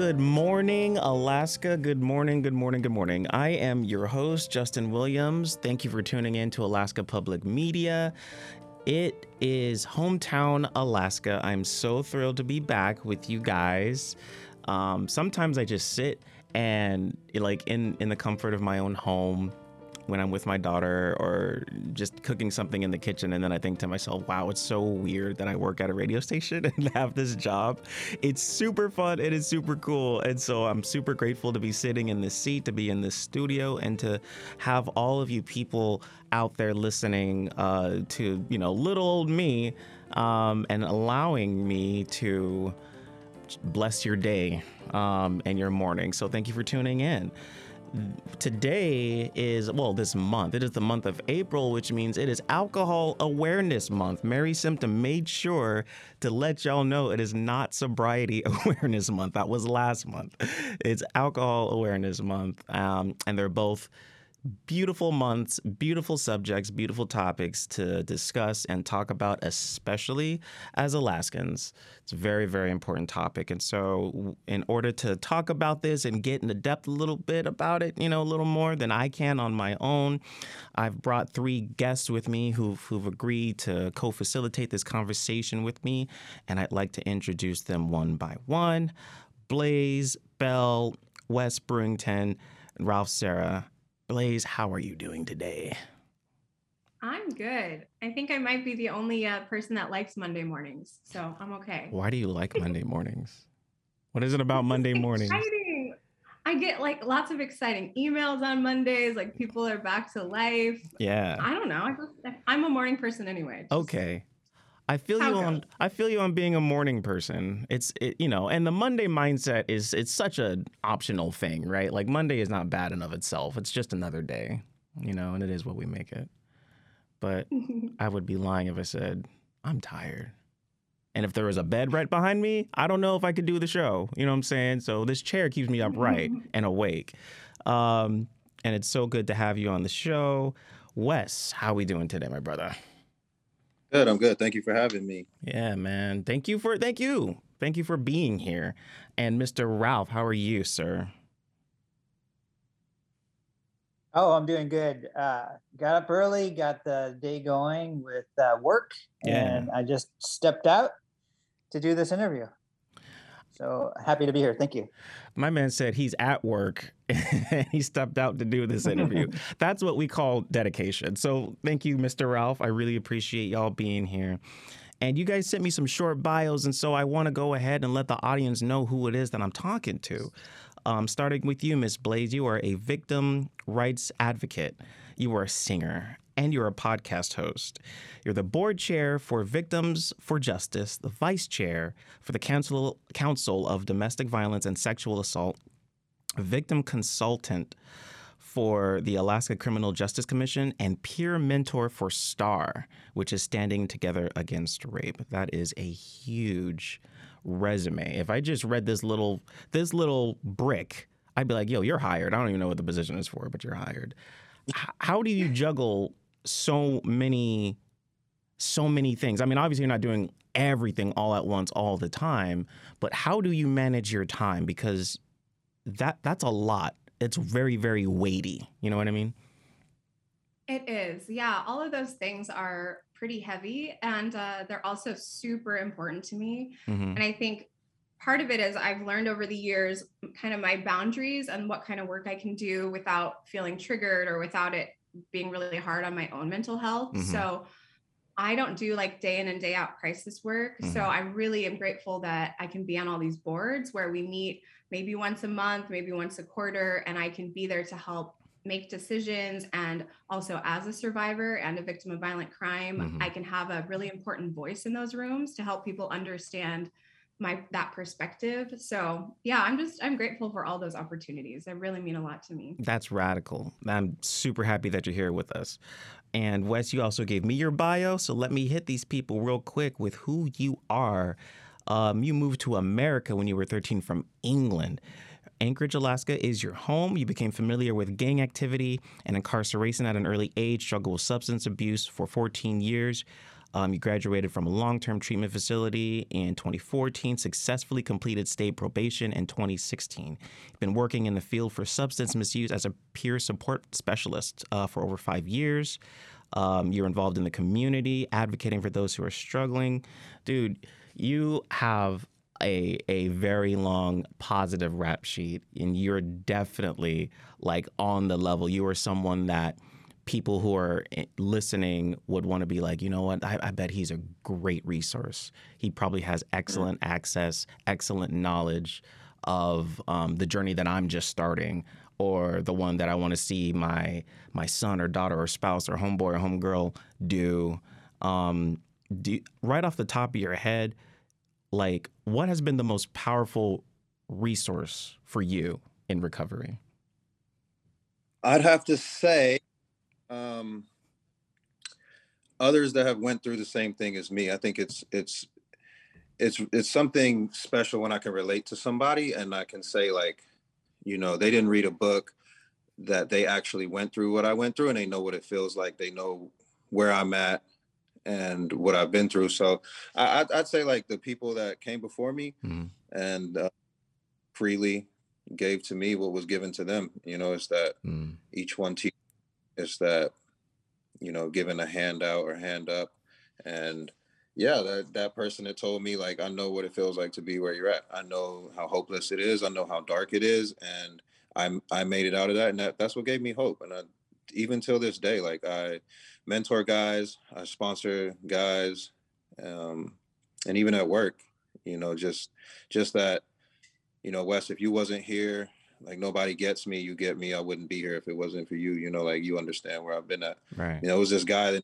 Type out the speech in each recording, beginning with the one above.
Good morning, Alaska. Good morning, good morning, good morning. I am your host, Justin Williams. Thank you for tuning in to Alaska Public Media. It is hometown Alaska. I'm so thrilled to be back with you guys. Sometimes I just sit and like in the comfort of my own home when I'm with my daughter or just cooking something in the kitchen. And then I think to myself, wow, it's so weird that I work at a radio station and have this job. It's super fun. It is super cool. And so I'm super grateful to be sitting in this seat, to be in this studio, and to have all of you people out there listening to, little old me and allowing me to bless your day and your morning. So thank you for tuning in. Today is, this month, it is the month of April, which means it is Alcohol Awareness Month. Mary Symptom made sure to let y'all know it is not Sobriety Awareness Month. That was last month. It's Alcohol Awareness Month, and they're both beautiful months, beautiful subjects, beautiful topics to discuss and talk about, especially as Alaskans. It's a very, very important topic. And so in order to talk about this and get into depth a little bit about it, a little more than I can on my own, I've brought three guests with me who've agreed to co-facilitate this conversation with me. And I'd like to introduce them one by one. Blaze, Bell, Wes Brewington, and Ralph Serra. Blaze, how are you doing today? I'm good. I think I might be the only person that likes Monday mornings, so I'm okay. Why do you like Monday mornings? What is it about Monday mornings? Exciting. I get like lots of exciting emails on Mondays, like people are back to life. Yeah. I don't know. I'm a morning person anyway. Okay. I feel you on being a morning person. And the Monday mindset it's such an optional thing, right? Like Monday is not bad in of itself. It's just another day, and it is what we make it. But I would be lying if I said I'm tired. And if there was a bed right behind me, I don't know if I could do the show. You know what I'm saying? So this chair keeps me upright and awake. And it's so good to have you on the show. Wes, how are we doing today, my brother? Good, I'm good. Thank you for having me. Yeah, man. Thank you for being here. And Mr. Ralph, how are you, sir? Oh, I'm doing good. Got up early, got the day going with work, and I just stepped out to do this interview. So happy to be here. Thank you. My man said he's at work and he stepped out to do this interview. That's what we call dedication. So thank you, Mr. Ralph. I really appreciate y'all being here. And you guys sent me some short bios, and so I want to go ahead and let the audience know who it is that I'm talking to. Starting with you, Miss Blaze, you are a victim rights advocate. You are a singer, and you're a podcast host. You're the board chair for Victims for Justice, the vice chair for the Council of Domestic Violence and Sexual Assault, victim consultant for the Alaska Criminal Justice Commission, and peer mentor for STAR, which is Standing Together Against Rape. That is a huge resume. If I just read this little brick, I'd be like, yo, you're hired. I don't even know what the position is for, but you're hired. How do you juggle so many things? I mean, obviously you're not doing everything all at once all the time, but how do you manage your time? Because that's a lot. It's very, very weighty. You know what I mean? It is. Yeah. All of those things are pretty heavy, and they're also super important to me. Mm-hmm. And I think part of it is I've learned over the years kind of my boundaries and what kind of work I can do without feeling triggered or without it being really hard on my own mental health. Mm-hmm. So I don't do like day in and day out crisis work. Mm-hmm. So I really am grateful that I can be on all these boards where we meet maybe once a month, maybe once a quarter, and I can be there to help make decisions. And also as a survivor and a victim of violent crime, mm-hmm. I can have a really important voice in those rooms to help people understand that perspective. So yeah, I'm grateful for all those opportunities. They really mean a lot to me. That's radical. I'm super happy that you're here with us. And Wes, you also gave me your bio, so let me hit these people real quick with who you are. You moved to America when you were 13 from England. Anchorage, Alaska is your home. You became familiar with gang activity and incarceration at an early age, struggled with substance abuse for 14 years. You graduated from a long-term treatment facility in 2014, successfully completed state probation in 2016. You've been working in the field for substance misuse as a peer support specialist for over 5 years. You're involved in the community, advocating for those who are struggling. Dude, you have a very long positive rap sheet, and you're definitely like on the level. You are someone that people who are listening would want to be like, you know what, I bet he's a great resource. He probably has excellent access, excellent knowledge of the journey that I'm just starting, or the one that I want to see my son or daughter or spouse or homeboy or homegirl do. Right off the top of your head, like, what has been the most powerful resource for you in recovery? I'd have to say others that have went through the same thing as me. I think it's something special when I can relate to somebody and I can say, like, you know, they didn't read a book, that they actually went through what I went through, and they know what it feels like. They know where I'm at and what I've been through. So I'd say, like, the people that came before me and freely gave to me what was given to them. You know, it's that each one teach. It's that, you know, giving a hand out or hand up. And yeah, that person that told me, like, I know what it feels like to be where you're at. I know how hopeless it is. I know how dark it is. And I made it out of that. And that's what gave me hope. And even till this day, like, I mentor guys, I sponsor guys, and even at work, you know, just that, you know, Wes, if you wasn't here, like, nobody gets me, you get me. I wouldn't be here if it wasn't for you. You know, like, you understand where I've been at. Right. You know, it was this guy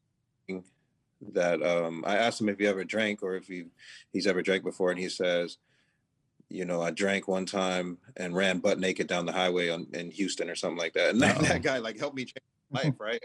that I asked him if he ever drank or if he's ever drank before, and he says, you know, I drank one time and ran butt naked down the highway in Houston or something like that. And that guy, like, helped me change my life, right?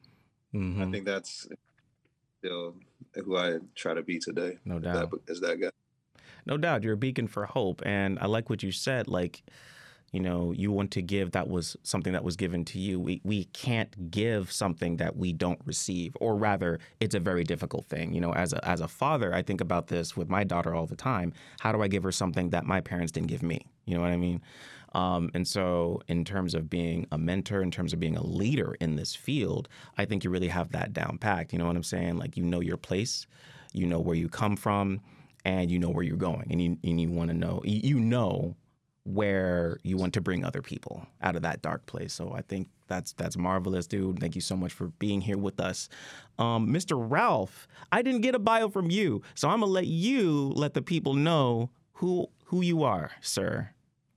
And I think that's still who I try to be today. No doubt. Is that guy. No doubt. You're a beacon for hope. And I like what you said, like, you know, you want to give, that was something that was given to you. We can't give something that we don't receive, or rather, it's a very difficult thing. You know, as a father, I think about this with my daughter all the time. How do I give her something that my parents didn't give me? You know what I mean? And so in terms of being a mentor, in terms of being a leader in this field, I think you really have that down packed. You know what I'm saying? Like, you know your place, you know where you come from, and you know where you're going, and you want to know, you know where you want to bring other people out of that dark place. So I think that's marvelous, dude. Thank you so much for being here with us. Mr. Ralph, I didn't get a bio from you, so I'm gonna let the people know who you are, sir.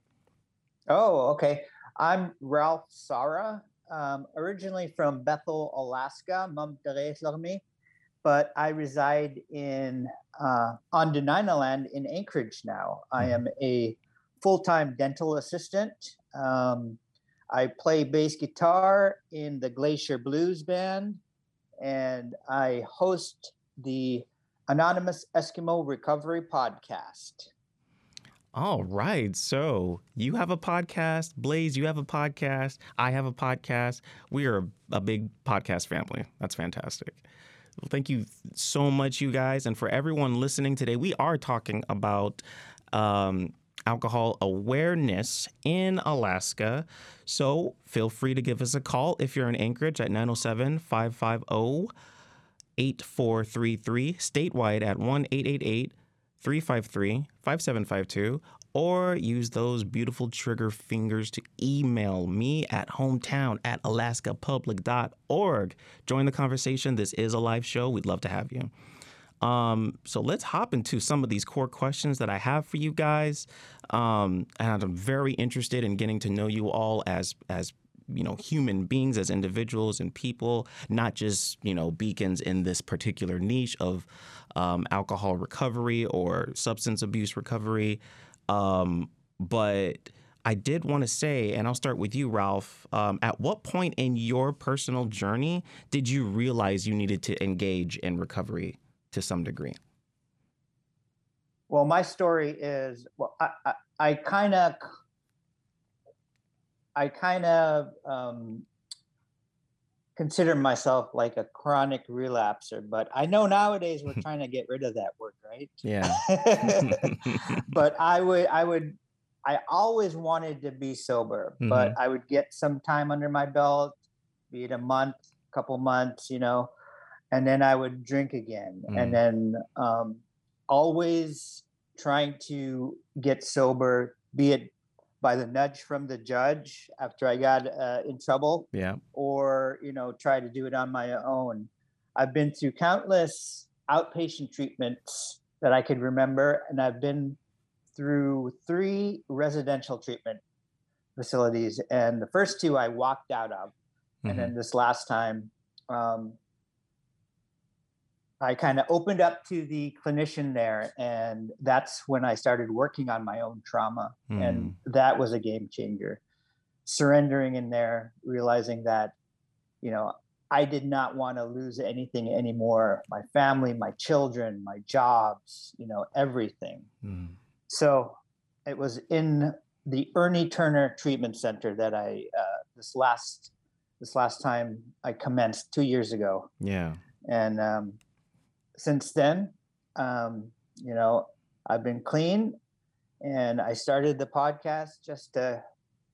Oh, okay. I'm Ralph Sara, originally from Bethel, Alaska, but I reside on Denina land in Anchorage now. I am a full-time dental assistant. I play bass guitar in the Glacier Blues Band, and I host the Anonymous Eskimo Recovery Podcast. All right. So you have a podcast. Blaze, you have a podcast. I have a podcast. We are a big podcast family. That's fantastic. Well, thank you so much, you guys. And for everyone listening today, we are talking about alcohol awareness in Alaska. So feel free to give us a call if you're in Anchorage at 907-550-8433, statewide at 1-888-353-5752, or use those beautiful trigger fingers to email me at hometown@alaskapublic.org. Join the conversation. This is a live show. We'd love to have you. So let's hop into some of these core questions that I have for you guys. And I'm very interested in getting to know you all as you know, human beings, as individuals and people, not just, you know, beacons in this particular niche of alcohol recovery or substance abuse recovery. But I did want to say, and I'll start with you, Ralph, at what point in your personal journey did you realize you needed to engage in recovery to some degree? Well, my story is, well, I kind of consider myself like a chronic relapser, but I know nowadays we're trying to get rid of that word, right? Yeah. But I always wanted to be sober, but I would get some time under my belt, be it a month, couple months, and then I would drink again. And then always trying to get sober, be it by the nudge from the judge after I got in trouble, or try to do it on my own. I've been through countless outpatient treatments that I could remember, and I've been through 3 residential treatment facilities, and the first 2 I walked out of, and then this last time I kind of opened up to the clinician there, and that's when I started working on my own trauma. And that was a game changer. Surrendering in there, realizing that, I did not want to lose anything anymore. My family, my children, my jobs, everything. So it was in the Ernie Turner Treatment Center that I, this last time I commenced 2 years ago. Yeah. And, since then, I've been clean, and I started the podcast just to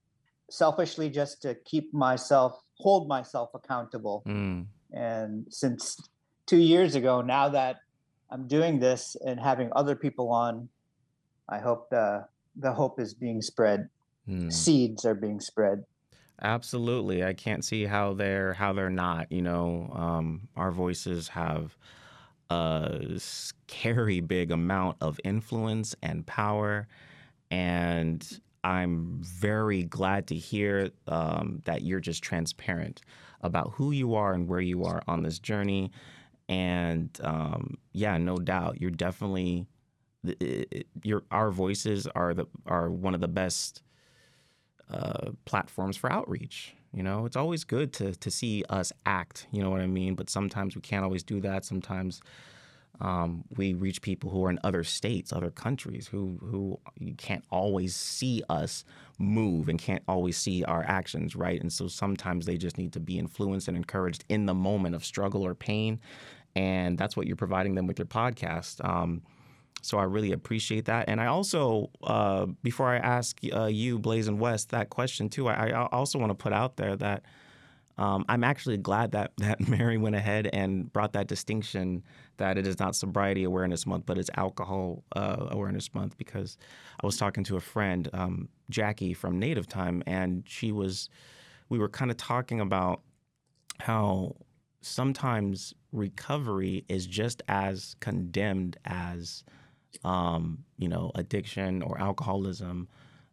hold myself accountable. And since 2 years ago, now that I'm doing this and having other people on, I hope the hope is being spread. Seeds are being spread. Absolutely. I can't see how they're not, our voices have a scary big amount of influence and power. And I'm very glad to hear that you're just transparent about who you are and where you are on this journey. And no doubt, you're definitely our voices are one of the best platforms for outreach. It's always good to see us act, you know what I mean? But sometimes we can't always do that. Sometimes we reach people who are in other states, other countries, who you can't always see us move and can't always see our actions, right? And so sometimes they just need to be influenced and encouraged in the moment of struggle or pain. And that's what you're providing them with your podcast. So I really appreciate that. And I also, before I ask you, Blaze and West, that question too, I also want to put out there that I'm actually glad that Mary went ahead and brought that distinction that it is not Sobriety Awareness Month, but it's Alcohol Awareness Month, because I was talking to a friend, Jackie from Native Time, and we were kind of talking about how sometimes recovery is just as condemned as addiction or alcoholism,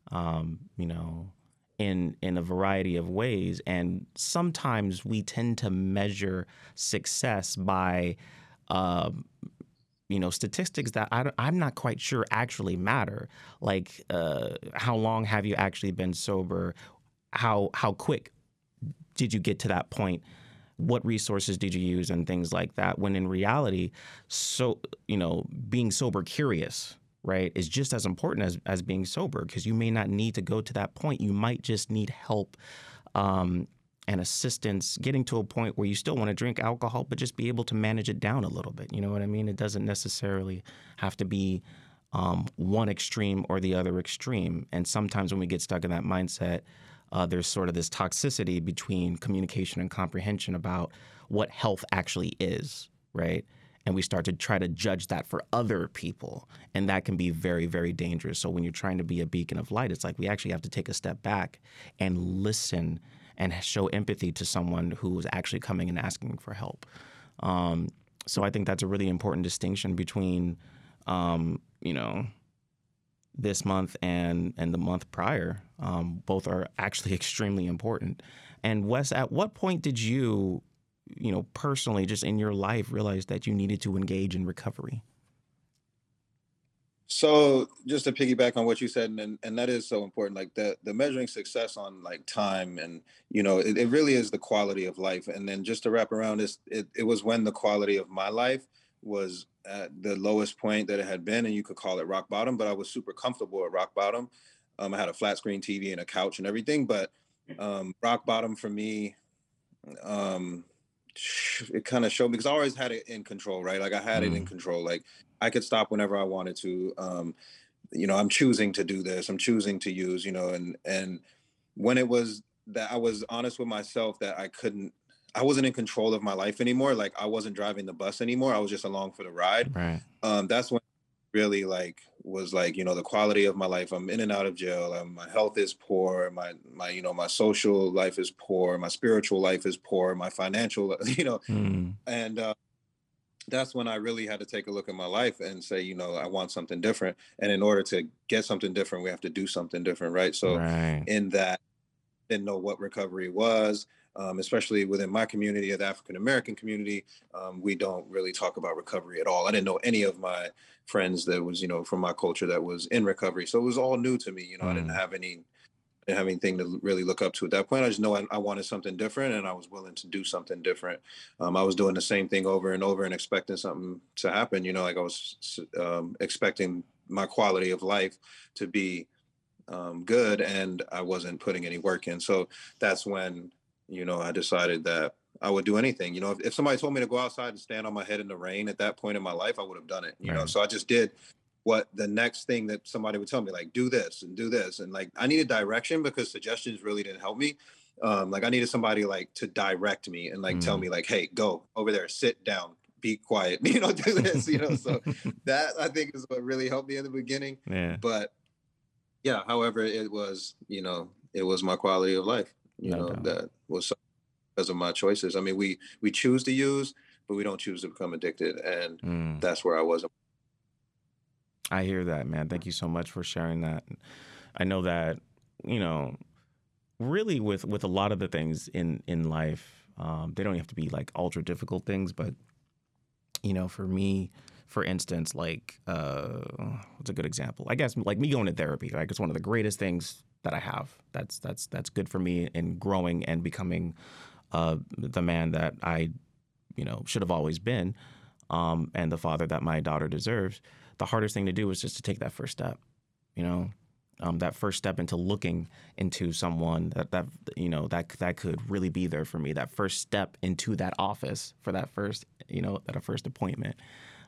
in a variety of ways. And sometimes we tend to measure success by, statistics that I'm not quite sure actually matter. Like, how long have you actually been sober? How quick did you get to that point? What resources did you use and things like that? When in reality, being sober curious, right, is just as important as being sober, because you may not need to go to that point. You might just need help and assistance getting to a point where you still want to drink alcohol, but just be able to manage it down a little bit. You know what I mean? It doesn't necessarily have to be one extreme or the other extreme. And sometimes when we get stuck in that mindset, there's sort of this toxicity between communication and comprehension about what health actually is, right? And we start to try to judge that for other people. And that can be very, very dangerous. So when you're trying to be a beacon of light, it's like we actually have to take a step back and listen and show empathy to someone who is actually coming and asking for help. So I think that's a really important distinction between, this month and the month prior. Both are actually extremely important. And Wes, at what point did you, personally, just in your life, realize that you needed to engage in recovery? So just to piggyback on what you said, and that is so important, like the measuring success on like time, and it really is the quality of life. And then just to wrap around this, it was when the quality of my life was at the lowest point that it had been, and you could call it rock bottom, but I was super comfortable at rock bottom. I had a flat screen TV and a couch and everything, but rock bottom for me um, it kind of showed me, because I always had it in control, right? Like I had it in control. Like I could stop whenever I wanted to. I'm choosing to do this. I'm choosing to use, and when it was that I was honest with myself that I wasn't in control of my life anymore. Like I wasn't driving the bus anymore. I was just along for the ride. Right. That's when really like was like, the quality of my life. I'm in and out of jail. My health is poor. My social life is poor. My spiritual life is poor. My financial, and that's when I really had to take a look at my life and say, I want something different. And in order to get something different, we have to do something different, right? So in that, didn't know what recovery was, especially within my community, the African American community. We don't really talk about recovery at all. I didn't know any of my friends that was, from my culture that was in recovery. So it was all new to me. I didn't have anything to really look up to at that point. I just know I wanted something different, and I was willing to do something different. I was doing the same thing over and over and expecting something to happen. Like I was expecting my quality of life to be good, and I wasn't putting any work in. So that's when, I decided that I would do anything. If somebody told me to go outside and stand on my head in the rain at that point in my life, I would have done it, so I just did what the next thing that somebody would tell me, like, do this and do this. And like, I needed direction because suggestions really didn't help me. Like I needed somebody like to direct me and like tell me like, hey, go over there, sit down, be quiet, do this, so that I think is what really helped me in the beginning. Yeah. But yeah, however, it was my quality of life, that was because of my choices. I mean, we choose to use, but we don't choose to become addicted. And that's where I was. I hear that, man. Thank you so much for sharing that. I know that, really with a lot of the things in life, they don't have to be like ultra difficult things, but, for me, for instance, like, what's a good example? I guess like me going to therapy, right? It's one of the greatest things that I have. That's good for me in growing and becoming the man that I, should have always been, and the father that my daughter deserves. The hardest thing to do is just to take that first step, that first step into looking into someone that could really be there for me. That first step into that office for that first, that first appointment.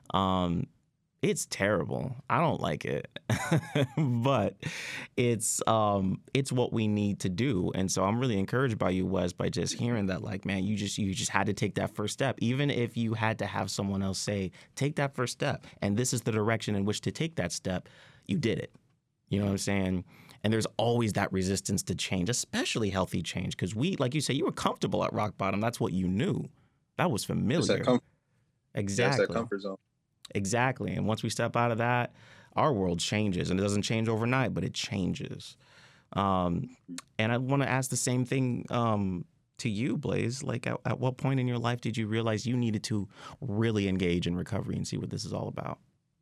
It's terrible. I don't like it, but it's what we need to do. And so I'm really encouraged by you, Wes, by just hearing that, like, man, you just had to take that first step, even if you had to have someone else say, take that first step. And this is the direction in which to take that step. You did it. You know what I'm saying? And there's always that resistance to change, especially healthy change. Because like you say, you were comfortable at rock bottom. That's what you knew. That was familiar. Exactly. That's that comfort zone. Exactly. And once we step out of that, our world changes. And it doesn't change overnight, but it changes. And I want to ask the same thing to you, Blaze. Like, at what point in your life did you realize you needed to really engage in recovery and see what this is all about?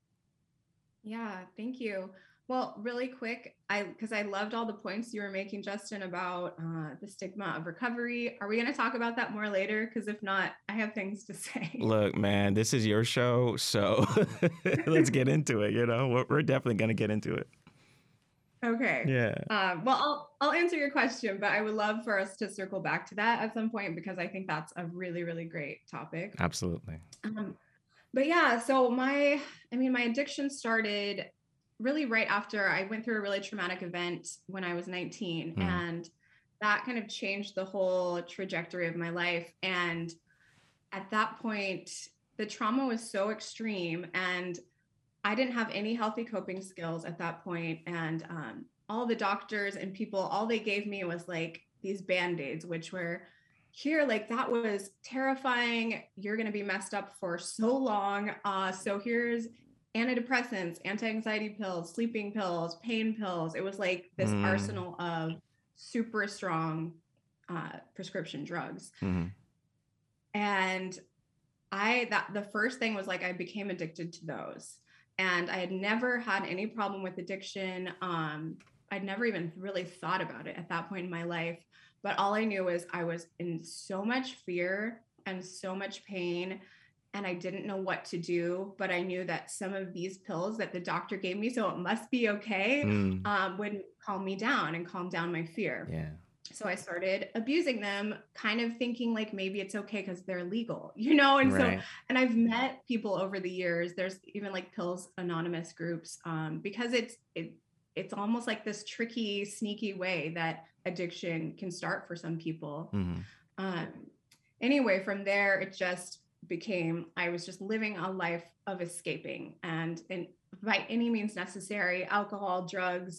Yeah, thank you. Well, really quick, because I loved all the points you were making, Justin, about the stigma of recovery. Are we going to talk about that more later? Because if not, I have things to say. Look, man, this is your show, so let's get into it. We're definitely going to get into it. Okay. Yeah. Well, I'll answer your question, but I would love for us to circle back to that at some point because I think that's a really, really great topic. Absolutely. But yeah, so my addiction started really right after I went through a really traumatic event when I was 19. And that kind of changed the whole trajectory of my life. And at that point, the trauma was so extreme and I didn't have any healthy coping skills at that point. And all the doctors and people, all they gave me was like these Band-Aids, which were here, like that was terrifying. You're going to be messed up for so long. So here's antidepressants, anti-anxiety pills, sleeping pills, pain pills. It was like this arsenal of super strong prescription drugs. And the first thing was like, I became addicted to those. And I had never had any problem with addiction. I'd never even really thought about it at that point in my life. But all I knew was I was in so much fear and so much pain. And I didn't know what to do, but I knew that some of these pills that the doctor gave me, so it must be okay, would calm me down and calm down my fear. Yeah. So I started abusing them, kind of thinking like maybe it's okay because they're legal, you know? And Right. so, and I've met people over the years. There's even like Pills Anonymous groups, because it's almost like this tricky, sneaky way that addiction can start for some people. Um, anyway, from there, it just became, I was just living a life of escaping, and by any means necessary, alcohol, drugs,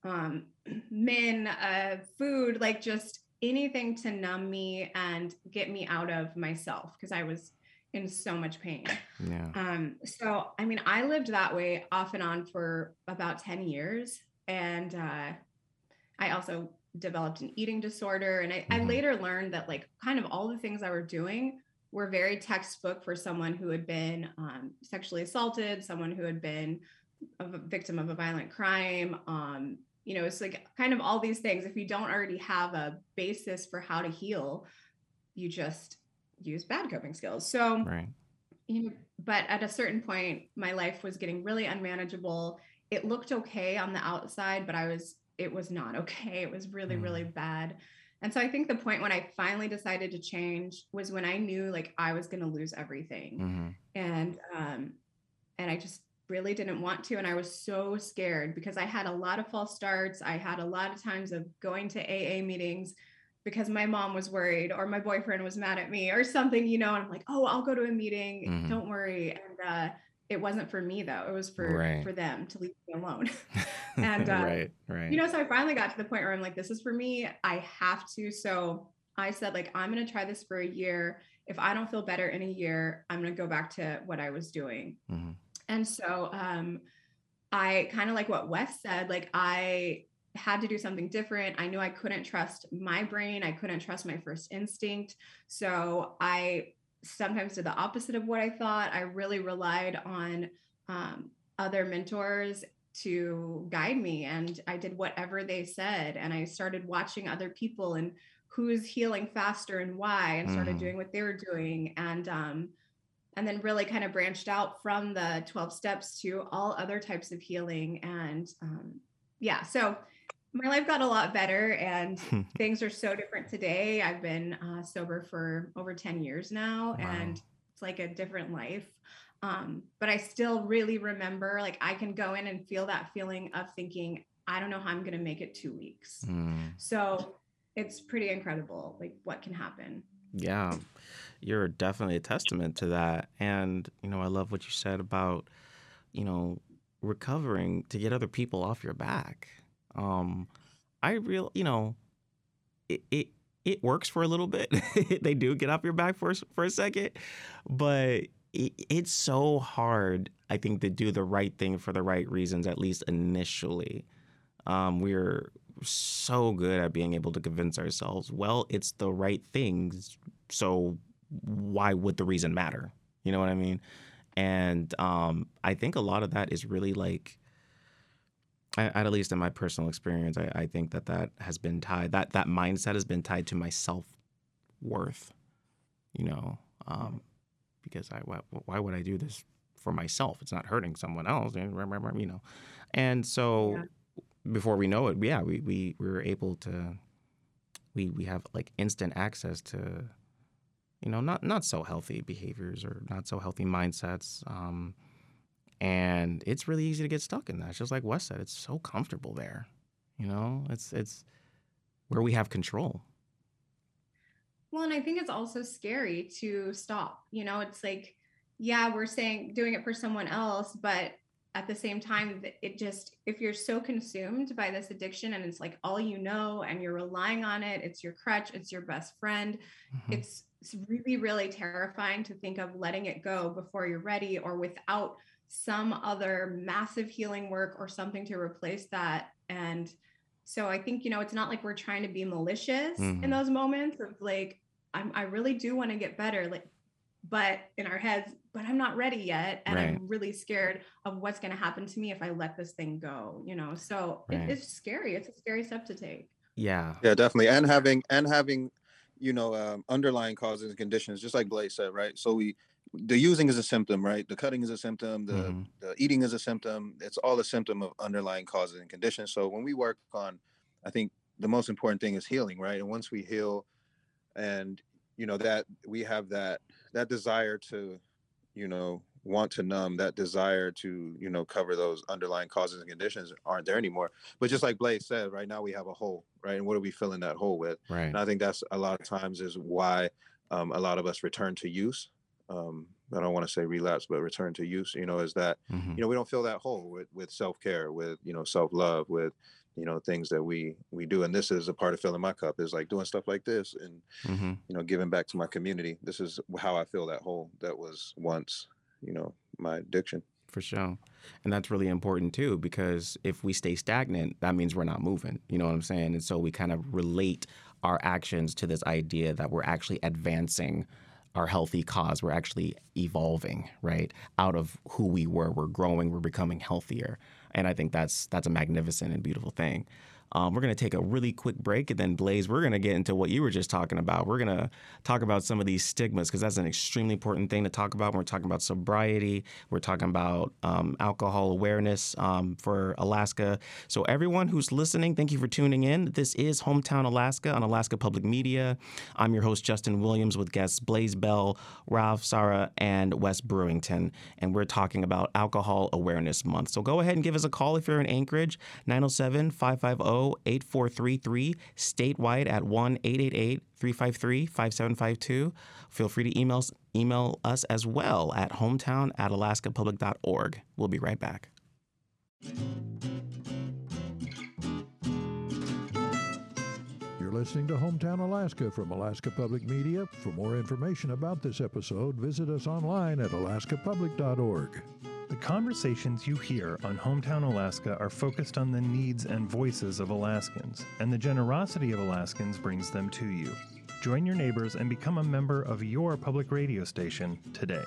men, food, like just anything to numb me and get me out of myself because I was in so much pain. Yeah. So, I mean, I lived that way off and on for about 10 years. And I also developed an eating disorder. And I later learned that like kind of all the things I were doing were very textbook for someone who had been sexually assaulted, someone who had been a victim of a violent crime. You know, it's like kind of all these things. If you don't already have a basis for how to heal, you just use bad coping skills. So, Right. you know, but at a certain point, my life was getting really unmanageable. It looked okay on the outside, but it was not okay. It was really, really bad. And so I think the point when I finally decided to change was when I knew like I was going to lose everything. And I just really didn't want to. And I was so scared because I had a lot of false starts. I had a lot of times of going to AA meetings because my mom was worried or my boyfriend was mad at me or something, you know, and I'm like, oh, I'll go to a meeting. Don't worry. And it wasn't for me though. It was for them to leave me alone. And, right. you know, so I finally got to the point where I'm like, this is for me. I have to. So I said, like, I'm going to try this for a year. If I don't feel better in a year, I'm going to go back to what I was doing. And so I kind of like what Wes said, like I had to do something different. I knew I couldn't trust my brain. I couldn't trust my first instinct. So I sometimes did the opposite of what I thought. I really relied on other mentors to guide me. And I did whatever they said. And I started watching other people and who's healing faster and why, and started doing what they were doing. And then really kind of branched out from the 12 steps to all other types of healing. And yeah, so my life got a lot better and things are so different today. I've been sober for over 10 years now. Wow. And it's like a different life. But I still really remember, like I can go in and feel that feeling of thinking, I don't know how I'm going to make it 2 weeks. So it's pretty incredible, like what can happen. Yeah, you're definitely a testament to that. And, you know, I love what you said about, you know, recovering to get other people off your back. You know, it works for a little bit. They do get off your back for a second, but it's so hard, I think, to do the right thing for the right reasons, at least initially. We're so good at being able to convince ourselves, well, it's the right things, so why would the reason matter? You know what I mean? And I think a lot of that is really like, at least in my personal experience, I think that has been tied, that mindset has been tied to my self-worth, you know, because why would I do this for myself? It's not hurting someone else, you know? And so before we know it, we were able to, we have like instant access to, you know, not so healthy behaviors or not so healthy mindsets. And it's really easy to get stuck in that. It's just like Wes said, it's so comfortable there. You know, it's where we have control. Well, and I think it's also scary to stop. You know, it's like, yeah, we're doing it for someone else, but at the same time, it just, if you're so consumed by this addiction and it's like all you know, and you're relying on it, it's your crutch, it's your best friend. It's really, really terrifying to think of letting it go before you're ready or without some other massive healing work or something to replace that. And so I think, you know, it's not like we're trying to be malicious in those moments of like, I really do want to get better. Like, but in our heads, but I'm not ready yet. And I'm really scared of what's going to happen to me if I let this thing go, you know? So it's scary. It's a scary step to take. Yeah. Yeah, definitely. And having, you know, underlying causes and conditions, just like Blaze said, right? So the using is a symptom, right? The cutting is a symptom. The eating is a symptom. It's all a symptom of underlying causes and conditions. So when we work on, I think the most important thing is healing, right? And once we heal, and that we have that desire to want to numb, that desire to cover those underlying causes and conditions aren't there anymore. But just like Blaze said, right now we have a hole, right? And what are we filling that hole with? Right. And I think that's a lot of times is why a lot of us return to use. I don't want to say relapse, but return to use, is that we don't fill that hole with self-care, with self-love, with things that we do. And this is a part of filling my cup, is like doing stuff like this and giving back to my community. This is how I fill that hole that was once my addiction. For sure. And that's really important too, because if we stay stagnant, that means we're not moving. You know what I'm saying? And so we kind of relate our actions to this idea that we're actually advancing our healthy cause. We're actually evolving, right? Out of who we were. We're growing, we're becoming healthier. And I think that's a magnificent and beautiful thing. We're going to take a really quick break, and then Blaze, we're going to get into what you were just talking about. We're going to talk about some of these stigmas, because that's an extremely important thing to talk about. We're talking about sobriety. We're talking about alcohol awareness for Alaska. So everyone who's listening, thank you for tuning in. This is Hometown Alaska on Alaska Public Media. I'm your host, Justin Williams, with guests Blaze Bell, Ralph Sarah, and Wes Brewington. And we're talking about Alcohol Awareness Month. So go ahead and give us a call if you're in Anchorage, 907-550-8433, statewide at 1-888-353-5752. Feel free to email us as well at hometown@alaskapublic.org. We'll be right back. You're listening to Hometown Alaska from Alaska Public Media. For more information about this episode, visit us online at alaskapublic.org. The conversations you hear on Hometown Alaska are focused on the needs and voices of Alaskans, and the generosity of Alaskans brings them to you. Join your neighbors and become a member of your public radio station today.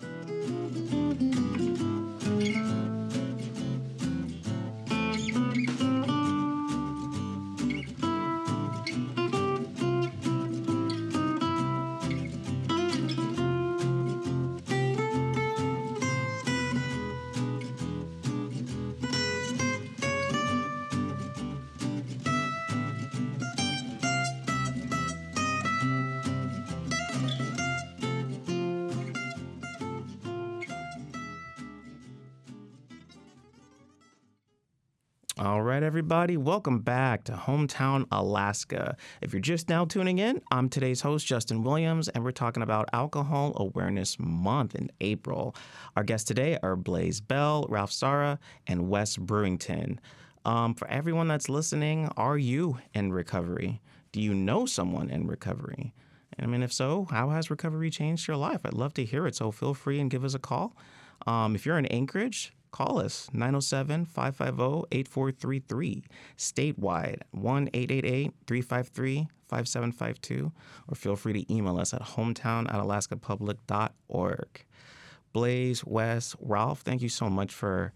All right, everybody, welcome back to Hometown Alaska. If you're just now tuning in, I'm today's host, Justin Williams, and we're talking about Alcohol Awareness Month in April. Our guests today are Blaze Bell, Ralph Sarah, and Wes Brewington. For everyone that's listening, are you in recovery? Do you know someone in recovery? I mean, if so, how has recovery changed your life? I'd love to hear it, so feel free and give us a call. If you're in Anchorage, call us, 907-550-8433, statewide, 1-888-353-5752, or feel free to email us at hometown@alaskapublic.org. Blaze, Wes, Ralph, thank you so much for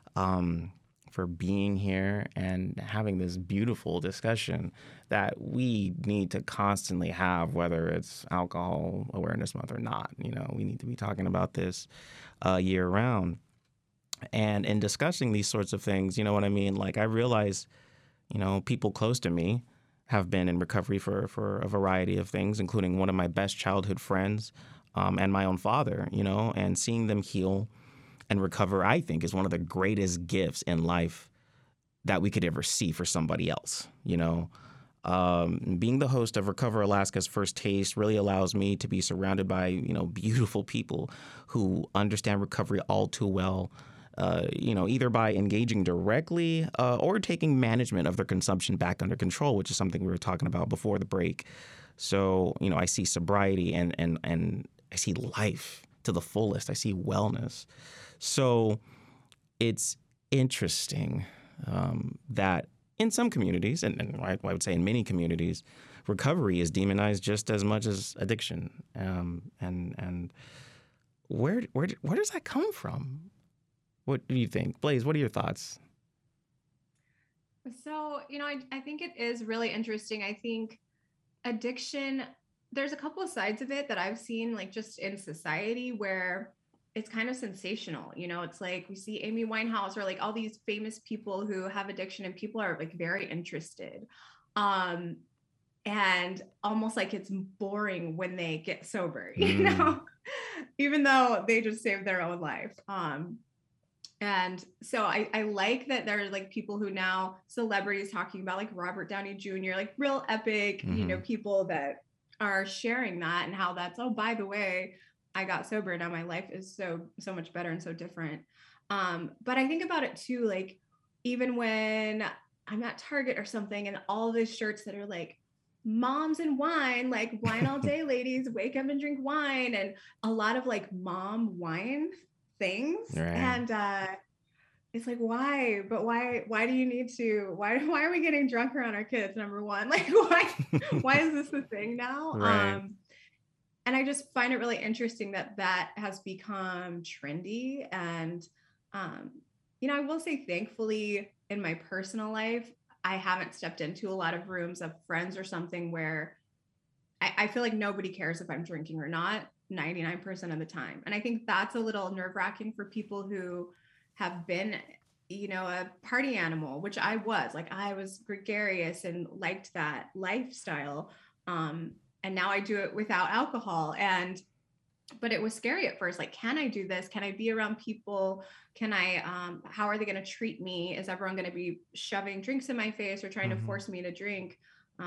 being here and having this beautiful discussion that we need to constantly have, whether it's Alcohol Awareness Month or not. We need to be talking about this year round. And in discussing these sorts of things, you know what I mean? Like, I realize, people close to me have been in recovery for a variety of things, including one of my best childhood friends and my own father, and seeing them heal and recover, I think, is one of the greatest gifts in life that we could ever see for somebody else. Being the host of Recover Alaska's First Taste really allows me to be surrounded by, beautiful people who understand recovery all too well, either by engaging directly or taking management of their consumption back under control, which is something we were talking about before the break. So, I see sobriety and I see life to the fullest. I see wellness. So it's interesting that in some communities, and I would say in many communities, recovery is demonized just as much as addiction. And where does that come from? What do you think? Blaze, what are your thoughts? So, I think it is really interesting. I think addiction, there's a couple of sides of it that I've seen, like just in society, where it's kind of sensational. It's like we see Amy Winehouse or like all these famous people who have addiction, and people are like very interested. And almost like it's boring when they get sober, you know, even though they just saved their own life. And so I like that there are like people who now, celebrities talking about, like Robert Downey Jr., like real epic, you know, people that are sharing that, and how that's, oh, by the way, I got sober, now my life is so much better and so different. But I think about it too, like even when I'm at Target or something, and all these shirts that are like, moms and wine, like wine all day, ladies, wake up and drink wine, and a lot of like mom wine things. Right. And it's like, why? But why do you need to? Why are we getting drunk around our kids? Number one, like why is this the thing now? Right. And I just find it really interesting that has become trendy. And you know, I will say, thankfully, in my personal life, I haven't stepped into a lot of rooms of friends or something where I feel like nobody cares if I'm drinking or not 99% of the time. And I think that's a little nerve-wracking for people who have been, you know, a party animal, which I was. Like, I was gregarious and liked that lifestyle. And now I do it without alcohol. But it was scary at first. Like, can I do this? Can I be around people? Can I, how are they going to treat me? Is everyone going to be shoving drinks in my face or trying to force me to drink?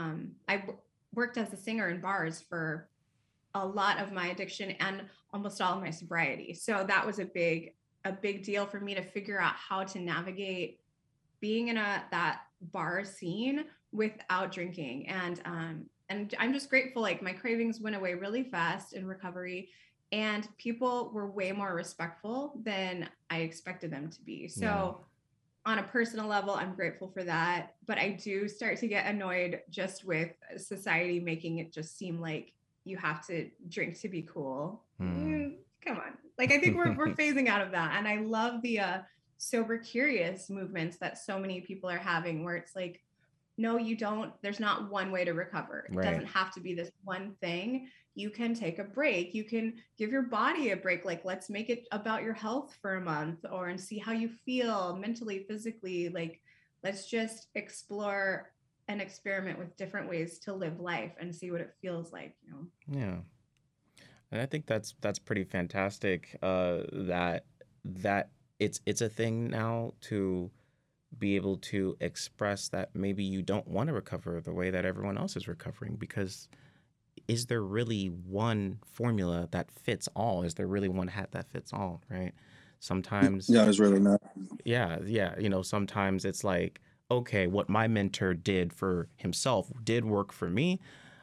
I worked as a singer in bars for a lot of my addiction and almost all of my sobriety. So that was a big deal for me to figure out how to navigate being in that bar scene without drinking. And I'm just grateful, like my cravings went away really fast in recovery, and people were way more respectful than I expected them to be. So on a personal level, I'm grateful for that. But I do start to get annoyed just with society making it just seem like you have to drink to be cool. Come on. Like, I think we're phasing out of that. And I love the sober curious movements that so many people are having, where it's like, no, you don't. There's not one way to recover. It doesn't have to be this one thing. You can take a break. You can give your body a break. Like, let's make it about your health for a month, and see how you feel mentally, physically. Like, let's just explore and experiment with different ways to live life and see what it feels like, you know? Yeah. And I think that's pretty fantastic, that it's a thing now to be able to express that maybe you don't want to recover the way that everyone else is recovering, because is there really one formula that fits all? Is there really one hat that fits all, right? Sometimes... Yeah, there's really not. Yeah. You know, sometimes it's like, okay, what my mentor did for himself did work for me,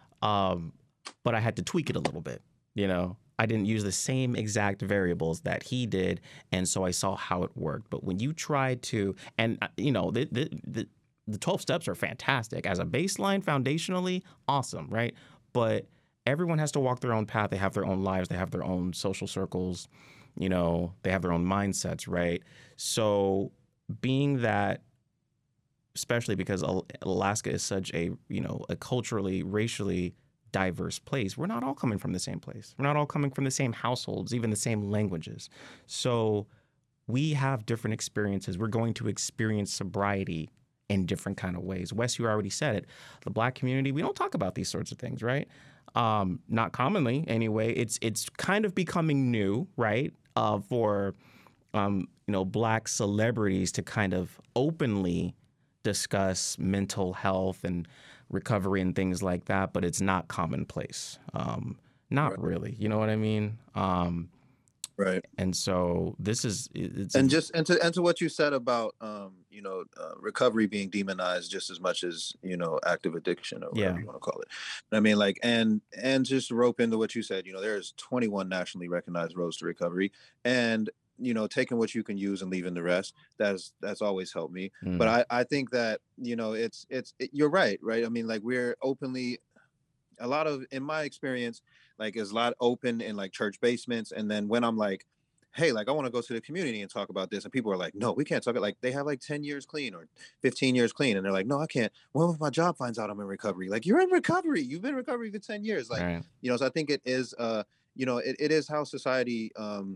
but I had to tweak it a little bit, you know? I didn't use the same exact variables that he did, and so I saw how it worked. But when you try to, and you know, the 12 steps are fantastic as a baseline, foundationally, awesome, right? But everyone has to walk their own path. They have their own lives. They have their own social circles. You know, they have their own mindsets, right? So being that, especially because Alaska is such a, you know, a culturally, racially diverse place, we're not all coming from the same place. We're not all coming from the same households, even the same languages. So we have different experiences. We're going to experience sobriety in different kind of ways. Wes, you already said it. The Black community, we don't talk about these sorts of things, right? Not commonly anyway. It's kind of becoming new, right? For you know, Black celebrities to kind of openly discuss mental health and recovery and things like that, but it's not commonplace. Not really, you know what I mean? Right. And so this is, and to what you said about you know, recovery being demonized just as much as, you know, active addiction or whatever you want to call it. I mean, like, and just rope into what you said, you know, there's 21 nationally recognized roads to recovery, and you know, taking what you can use and leaving the rest. That's always helped me. But I think that, you know, you're right. I mean, like, we're openly, a lot of, in my experience, like, is a lot open in like church basements. And then when I'm like, hey, like, I want to go to the community and talk about this, and people are like, no, we can't talk. Like, they have like 10 years clean or 15 years clean, and they're like, no, I can't. Well, if my job finds out I'm in recovery, like, you're in recovery, you've been in recovery for 10 years, like, you know. So I think it is you know, it is how society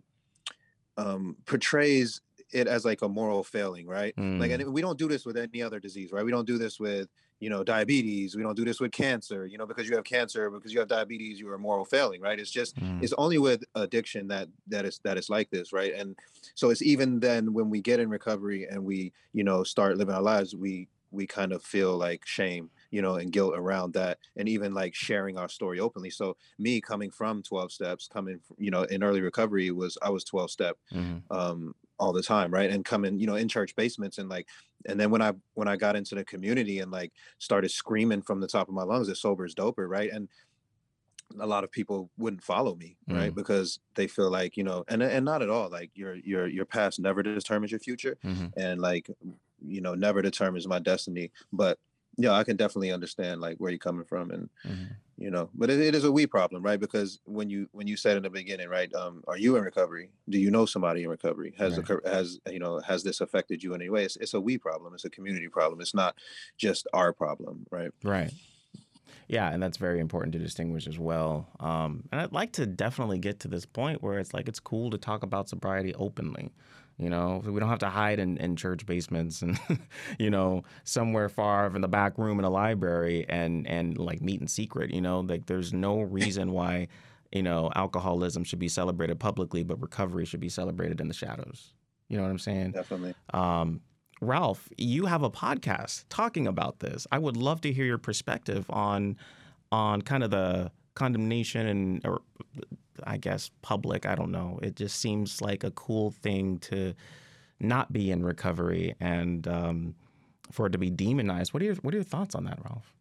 portrays it as like a moral failing, right? Like, and we don't do this with any other disease, right? We don't do this with, diabetes. We don't do this with cancer, because you have cancer, because you have diabetes, you are moral failing, right? It's just, it's only with addiction that it's like this, right? And so it's even then when we get in recovery and we, start living our lives, we kind of feel like shame, and guilt around that, and even like sharing our story openly. So me coming from 12 steps, in early recovery I was 12 step, all the time, right? And coming, in church basements, and then when I got into the community and like started screaming from the top of my lungs that sober is doper, right? And a lot of people wouldn't follow me, right? Because they feel like, and not at all, like your past never determines your future, and like, never determines my destiny. But I can definitely understand like where you're coming from, and but it is a we problem, right? Because when you said in the beginning, right, are you in recovery? Do you know somebody in recovery? Has this affected you in any way? It's a we problem. It's a community problem. It's not just our problem, right? Right. Yeah, and that's very important to distinguish as well. And I'd like to definitely get to this point where it's like it's cool to talk about sobriety openly. We don't have to hide in church basements and, somewhere far in the back room in a library and like meet in secret. Like there's no reason why, alcoholism should be celebrated publicly, but recovery should be celebrated in the shadows. You know what I'm saying? Definitely. Ralph, you have a podcast talking about this. I would love to hear your perspective on kind of the condemnation or I guess public. I don't know. It just seems like a cool thing to not be in recovery and for it to be demonized. What are your thoughts on that, Ralph?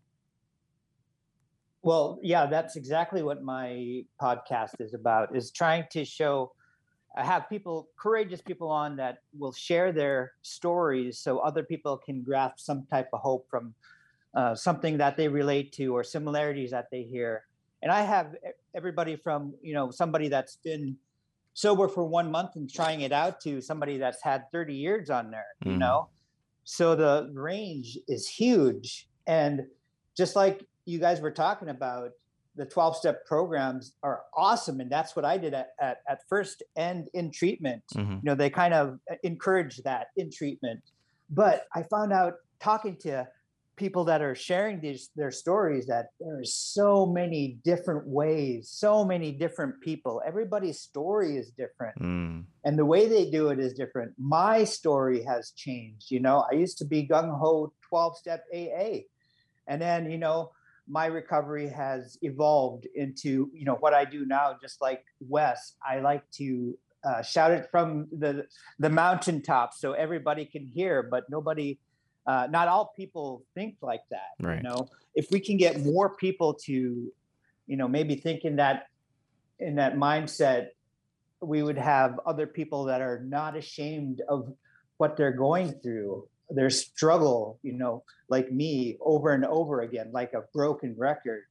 Well, yeah, that's exactly what my podcast is about, is trying to show, have courageous people on that will share their stories so other people can grasp some type of hope from something that they relate to or similarities that they hear. And I have everybody from, somebody that's been sober for 1 month and trying it out to somebody that's had 30 years on there, So the range is huge. And just like you guys were talking about, the 12-step programs are awesome. And that's what I did at first and in treatment. They kind of encourage that in treatment. But I found out talking to people that are sharing their stories that there are so many different ways, so many different people. Everybody's story is different. And the way they do it is different. My story has changed. I used to be gung-ho 12-step AA. And then, my recovery has evolved into, what I do now, just like Wes. I like to shout it from the mountaintop so everybody can hear, but not all people think like that. Right. If we can get more people to, maybe think in that mindset, we would have other people that are not ashamed of what they're going through, their struggle, like me, over and over again, like a broken record.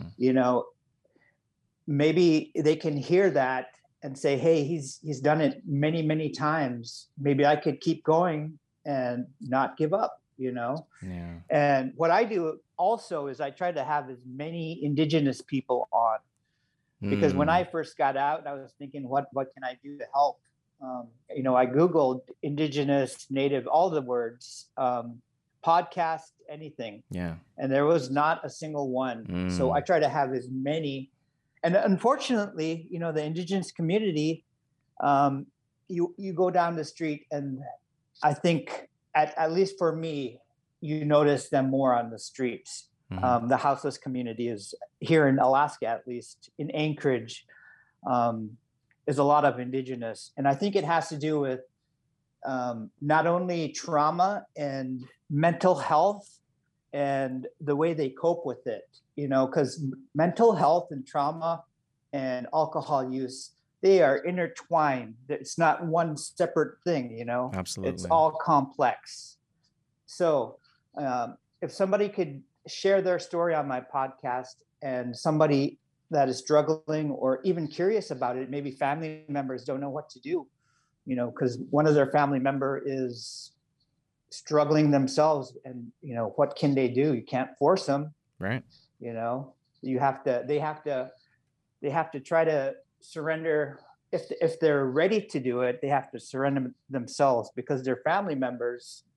Maybe they can hear that and say, hey, he's done it many, many times. Maybe I could keep going and not give up. Yeah. And what I do also is I try to have as many Indigenous people on, because when I first got out, I was thinking, what can I do to help? I Googled Indigenous, Native, all the words, podcast, anything. Yeah. And there was not a single one. So I try to have as many. And unfortunately, the Indigenous community, you go down the street and I think, at least for me, you notice them more on the streets. The houseless community is here in Alaska, at least in Anchorage, is a lot of Indigenous. And I think it has to do with not only trauma and mental health and the way they cope with it, because mental health and trauma and alcohol use, they are intertwined. It's not one separate thing, Absolutely. It's all complex. So if somebody could share their story on my podcast, and somebody that is struggling or even curious about it, maybe family members don't know what to do, because one of their family member is struggling themselves, and, what can they do? You can't force them. Right. They have to try to surrender. If they're ready to do it, they have to surrender themselves, because their family members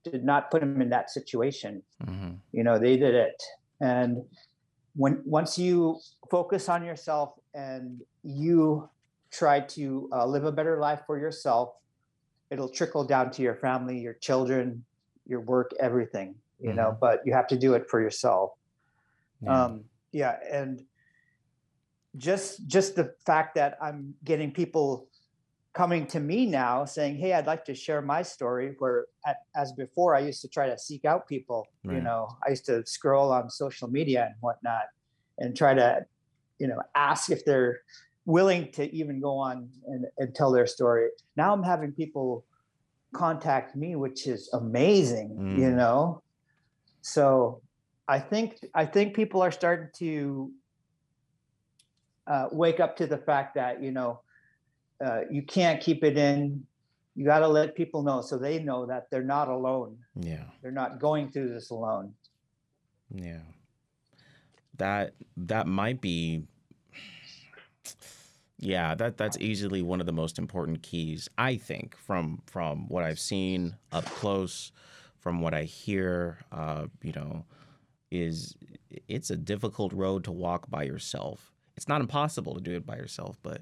did not put them in that situation. Mm-hmm. You know, they did it. And once you focus on yourself and you try to live a better life for yourself, it'll trickle down to your family, your children, your work, everything, you know, but you have to do it for yourself. Yeah. And just the fact that I'm getting people coming to me now saying, hey, I'd like to share my story, where as before I used to try to seek out people. Right. You know, I used to scroll on social media and whatnot and try to, you know, ask if they're willing to even go on and tell their story. Now I'm having people contact me, which is amazing, you know? So I think people are starting to wake up to the fact that, you know, you can't keep it in. You got to let people know so they know that they're not alone. Yeah. They're not going through this alone. Yeah. That might be, yeah, that's easily one of the most important keys, I think, from what I've seen up close, from what I hear, you know, is it's a difficult road to walk by yourself. It's not impossible to do it by yourself, but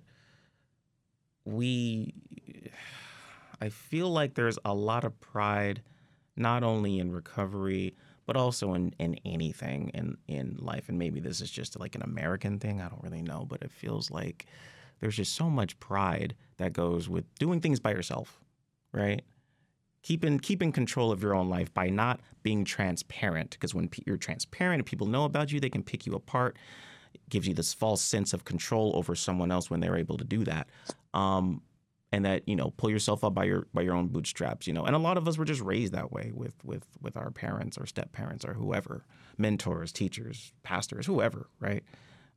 I feel like there's a lot of pride, not only in recovery, but also in anything in life. And maybe this is just like an American thing. I don't really know, but it feels like there's just so much pride that goes with doing things by yourself, right? Keeping control of your own life by not being transparent. Because when you're transparent and people know about you, they can pick you apart. It gives you this false sense of control over someone else when they're able to do that. And that, you know, pull yourself up by your own bootstraps, you know. And a lot of us were just raised that way with our parents or step parents or whoever, mentors, teachers, pastors, whoever, right?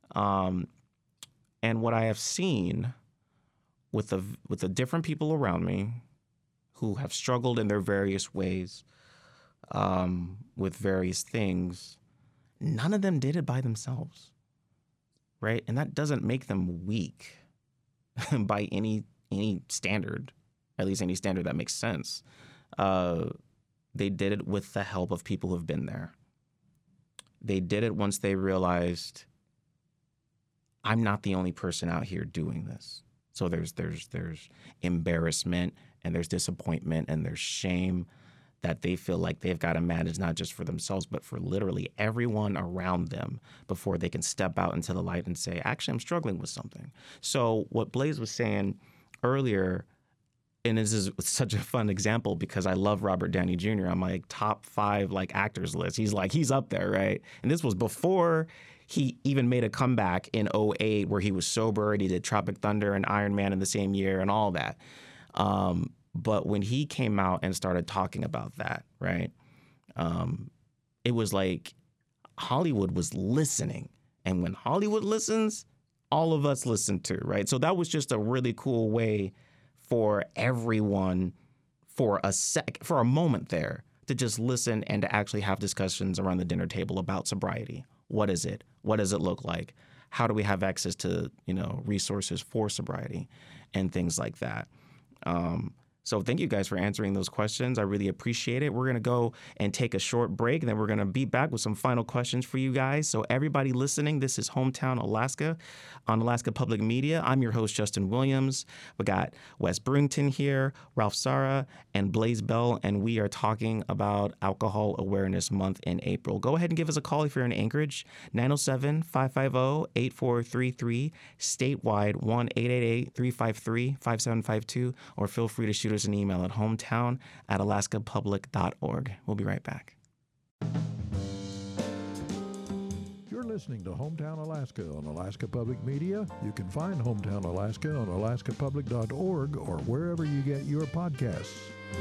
And what I have seen with the different people around me who have struggled in their various ways with various things, none of them did it by themselves, right? And that doesn't make them weak by any standard, at least any standard that makes sense. They did it with the help of people who've been there. They did it once they realized, I'm not the only person out here doing this. So there's embarrassment and there's disappointment and there's shame that they feel like they've got to manage not just for themselves, but for literally everyone around them before they can step out into the light and say, actually, I'm struggling with something. So what Blaze was saying earlier, and this is such a fun example because I love Robert Downey Jr. on my top 5 like actors list. He's up there, right? And this was before he even made a comeback in 2008 where he was sober and he did Tropic Thunder and Iron Man in the same year and all that. But when he came out and started talking about that, right, it was like Hollywood was listening. And when Hollywood listens, all of us listen too, right? So that was just a really cool way for everyone for a moment there to just listen and to actually have discussions around the dinner table about sobriety. What is it? What does it look like? How do we have access to, you know, resources for sobriety and things like that? So thank you guys for answering those questions. I really appreciate it. We're going to go and take a short break, and then we're going to be back with some final questions for you guys. So everybody listening, this is Hometown Alaska on Alaska Public Media. I'm your host, Justin Williams. We got Wes Brewington here, Ralph Sara, and Blaze Bell, and we are talking about Alcohol Awareness Month in April. Go ahead and give us a call if you're in Anchorage, 907-550-8433, statewide 1-888-353-5752, or feel free to shoot us an email at hometown@alaskapublic.org. We'll be right back. You're listening to Hometown Alaska on Alaska Public Media. You can find Hometown Alaska on alaskapublic.org or wherever you get your podcasts.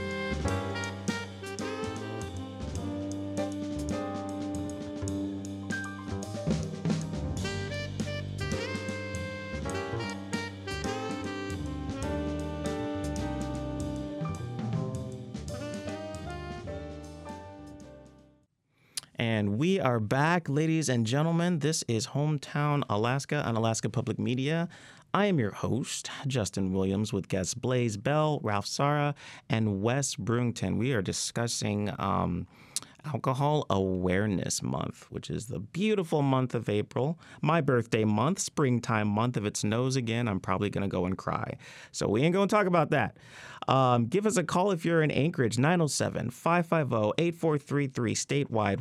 And we are back, ladies and gentlemen. This is Hometown Alaska on Alaska Public Media. I am your host, Justin Williams, with guests Blaze Bell, Ralph Sara, and Wes Brewington. We are discussing Alcohol Awareness Month, which is the beautiful month of April, my birthday month, springtime month. If it snows again, I'm probably going to go and cry. So we ain't going to talk about that. Give us a call if you're in Anchorage, 907-550-8433, statewide,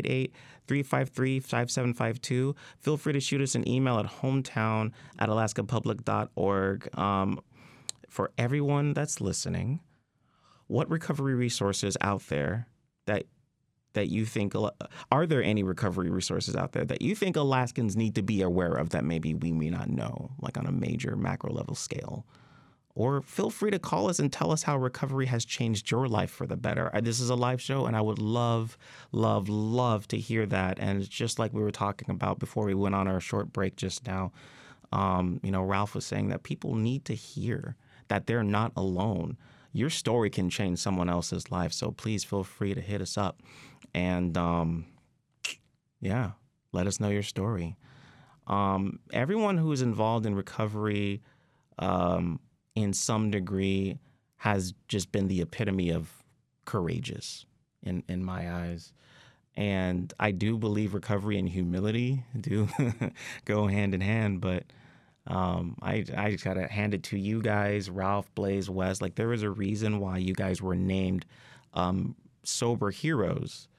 1-888-353-5752. Feel free to shoot us an email at hometown@alaskapublic.org. For everyone that's listening, what recovery resources out there that you think, are there any recovery resources out there that you think Alaskans need to be aware of that maybe we may not know, like on a major macro level scale? Or feel free to call us and tell us how recovery has changed your life for the better. This is a live show, and I would love, love, love to hear that. And it's just like we were talking about before we went on our short break just now, Ralph was saying that people need to hear that they're not alone. Your story can change someone else's life, so please feel free to hit us up. And, let us know your story. Everyone who is involved in recovery in some degree has just been the epitome of courageous in my eyes. And I do believe recovery and humility do go hand in hand, but I just got to hand it to you guys, Ralph, Blaze, Wes. Like, there was a reason why you guys were named Sober Heroes,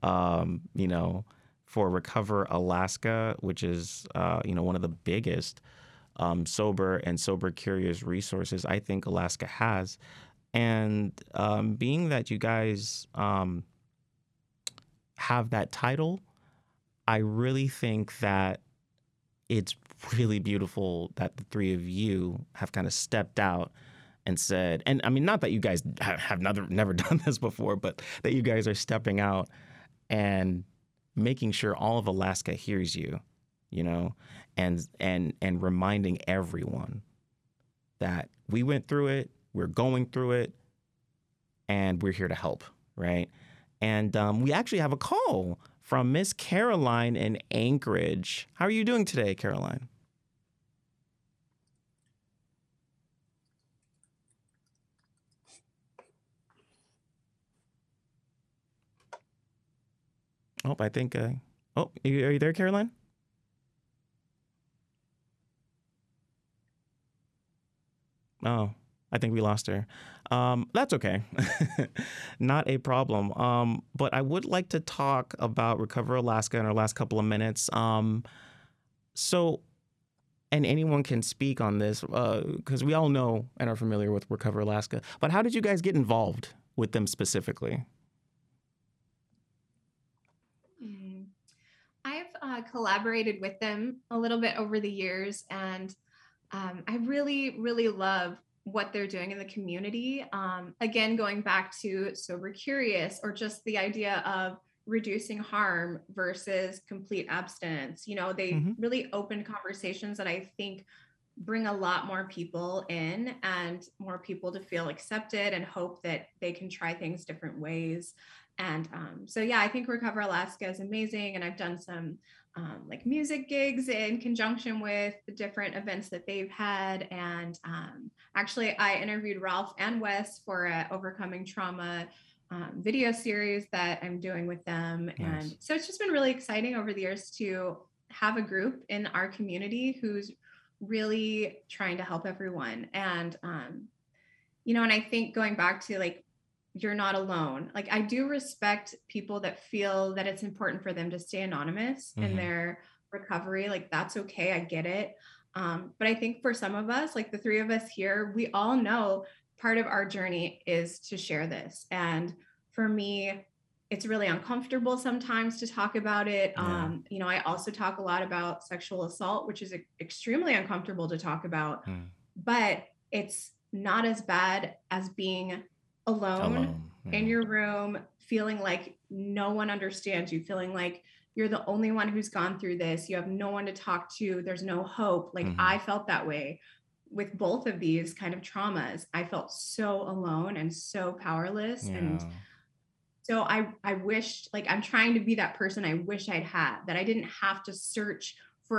for Recover Alaska, which is, one of the biggest sober and sober curious resources I think Alaska has. And being that you guys have that title, I really think that it's really beautiful that the three of you have kind of stepped out and said, and I mean, not that you guys have never done this before, but that you guys are stepping out and making sure all of Alaska hears you, and reminding everyone that we went through it, we're going through it, and we're here to help, right? And we actually have a call from Miss Caroline in Anchorage. How are you doing today, Caroline? Oh, I think. Are you there, Caroline? Oh, I think we lost her. That's okay. Not a problem. But I would like to talk about Recover Alaska in our last couple of minutes. And anyone can speak on this because we all know and are familiar with Recover Alaska. But how did you guys get involved with them specifically? I've collaborated with them a little bit over the years, and I really, really love what they're doing in the community. Again, going back to Sober Curious, or just the idea of reducing harm versus complete abstinence. They really open conversations that I think bring a lot more people in and more people to feel accepted and hope that they can try things different ways. And I think Recover Alaska is amazing. And I've done some music gigs in conjunction with the different events that they've had. And actually, I interviewed Ralph and Wes for a Overcoming Trauma video series that I'm doing with them. Nice. And so it's just been really exciting over the years to have a group in our community who's really trying to help everyone. And, and I think going back to you're not alone. I do respect people that feel that it's important for them to stay anonymous in their recovery. That's okay. I get it. But I think for some of us, the three of us here, we all know part of our journey is to share this. And for me, it's really uncomfortable sometimes to talk about it. Yeah. I also talk a lot about sexual assault, which is extremely uncomfortable to talk about, but it's not as bad as being alone in your room, feeling like no one understands you, feeling like you're the only one who's gone through this. You have no one to talk to. There's no hope. I felt that way with both of these kind of traumas. I felt so alone and so powerless. Yeah. And so I wished, I'm trying to be that person I wish I'd had, that I didn't have to search for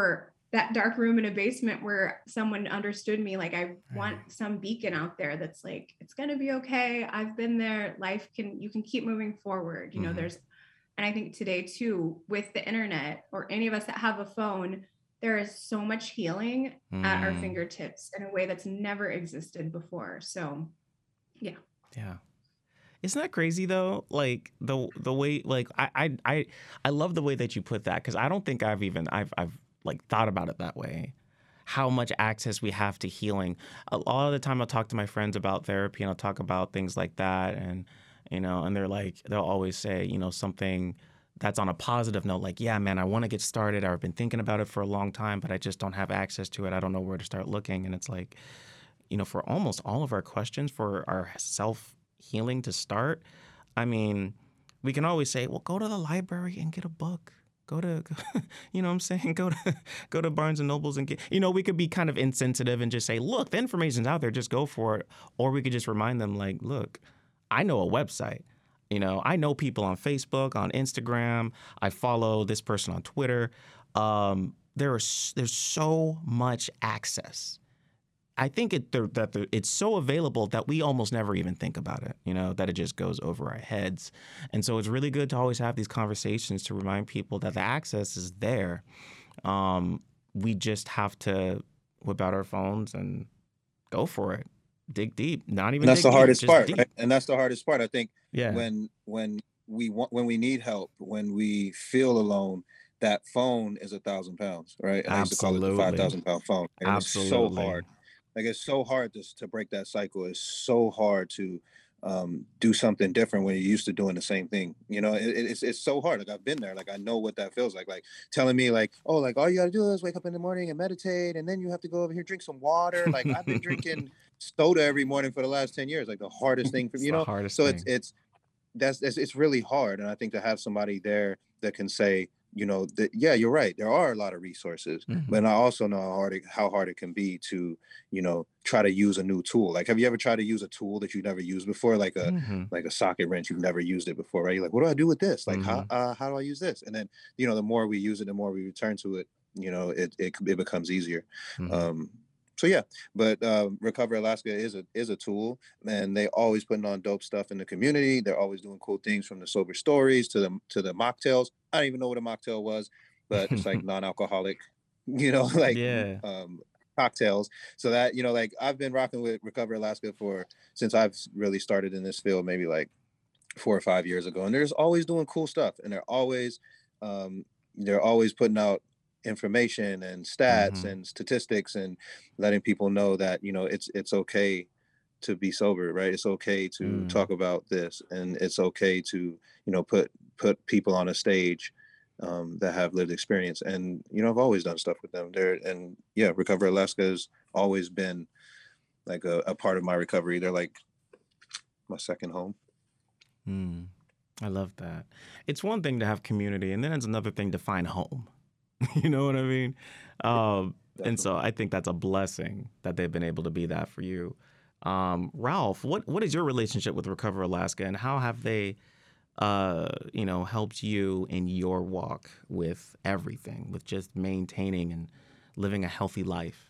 that dark room in a basement where someone understood me. Like, I want some beacon out there that's like, it's going to be okay. I've been there. You can keep moving forward. You know, and I think today too, with the internet, or any of us that have a phone, there is so much healing at our fingertips in a way that's never existed before. So yeah. Isn't that crazy though? Like the way, like I love the way that you put that, because I don't think I've like thought about it that way. How much access we have to healing. A lot of the time I'll talk to my friends about therapy, and I'll talk about things like that, and you know, and they'll always say, you know, something that's on a positive note, like, yeah, man, I want to get started, or I've been thinking about it for a long time, but I just don't have access to it. I don't know where to start looking. And it's like, you know, for almost all of our questions, for our self-healing to start, I mean, we can always say, well, go to the library and get a book. Go to, you know what I'm saying? Go to Barnes and Nobles and get, you know, we could be kind of insensitive and just say, look, the information's out there, just go for it. Or we could just remind them, like, look, I know a website. You know, I know people on Facebook, on Instagram. I follow this person on Twitter. There's so much access. I think it's so available that we almost never even think about it, you know, that it just goes over our heads. And so it's really good to always have these conversations to remind people that the access is there. We just have to whip out our phones and go for it. Dig deep. Not even. And that's dig the deep, hardest just part, deep. right? And that's the hardest part. I think Yeah. when we need help, when we feel alone, that phone is 1,000 pounds, right? And I used to call it the 5,000 pound phone. And it's so hard. Like, it's so hard to break that cycle. It's so hard to do something different when you're used to doing the same thing. You know, it's so hard. Like, I've been there. Like, I know what that feels like. Like, telling me, like, oh, like, all you gotta do is wake up in the morning and meditate, and then you have to go over here, drink some water. Like, I've been drinking soda every morning for the last 10 years. Like, the hardest thing for me, you know. So it's really hard. And I think to have somebody there that can say, you know, that, yeah, you're right, there are a lot of resources, but I also know how hard it can be to, you know, try to use a new tool. Like, have you ever tried to use a tool that you've never used before, like a socket wrench? You've never used it before, right? You're like, what do I do with this? Like, how do I use this? And then, you know, the more we use it, the more we return to it, you know, it becomes easier. So yeah, but Recover Alaska is a tool, and they always putting on dope stuff in the community. They're always doing cool things, from the sober stories to the mocktails. I don't even know what a mocktail was, but it's like non-alcoholic, you know, like cocktails. So that, you know, like, I've been rocking with Recover Alaska since I've really started in this field, maybe like 4 or 5 years ago, and they're just always doing cool stuff, and they're always putting out information and stats and statistics, and letting people know that, you know, it's okay to be sober, right? It's okay to talk about this, and it's okay to, you know, put people on a stage that have lived experience. And, you know, I've always done stuff with them there. And yeah, Recover Alaska has always been like a part of my recovery. They're like my second home. I love that. It's one thing to have community, and then it's another thing to find home. You know what I mean? And so I think that's a blessing that they've been able to be that for you. Ralph, what is your relationship with Recover Alaska, and how have they, you know, helped you in your walk with everything, with just maintaining and living a healthy life?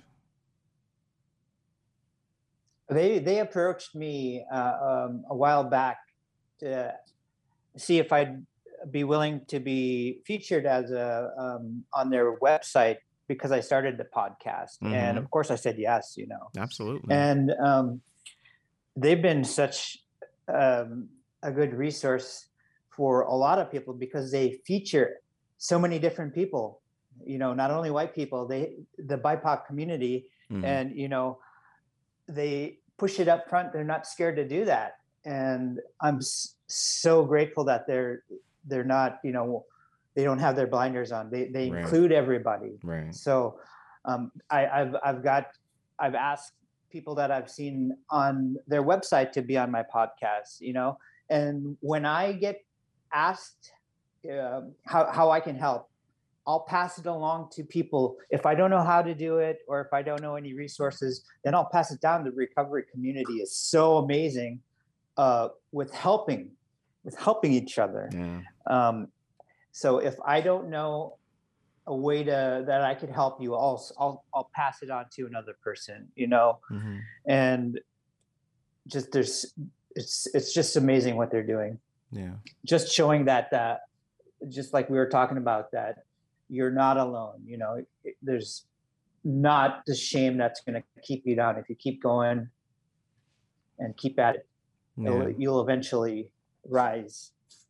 They approached me a while back to see if I'd be willing to be featured as on their website, because I started the podcast. And of course I said yes, you know. Absolutely. And they've been such a good resource for a lot of people, because they feature so many different people, you know, not only white people, the BIPOC community, and, you know, they push it up front. They're not scared to do that. And I'm so grateful that they're not, you know, they don't have their blinders on. They include everybody. Right. So I've asked people that I've seen on their website to be on my podcast, you know, and when I get asked how I can help, I'll pass it along to people. If I don't know how to do it, or if I don't know any resources, then I'll pass it down. The recovery community is so amazing with helping each other. Yeah. So if I don't know a way that I could help you, I'll pass it on to another person, and just it's just amazing what they're doing. Yeah. Just showing that just like we were talking about, that you're not alone, there's not the shame that's going to keep you down. If you keep going and keep at it, you'll eventually rise.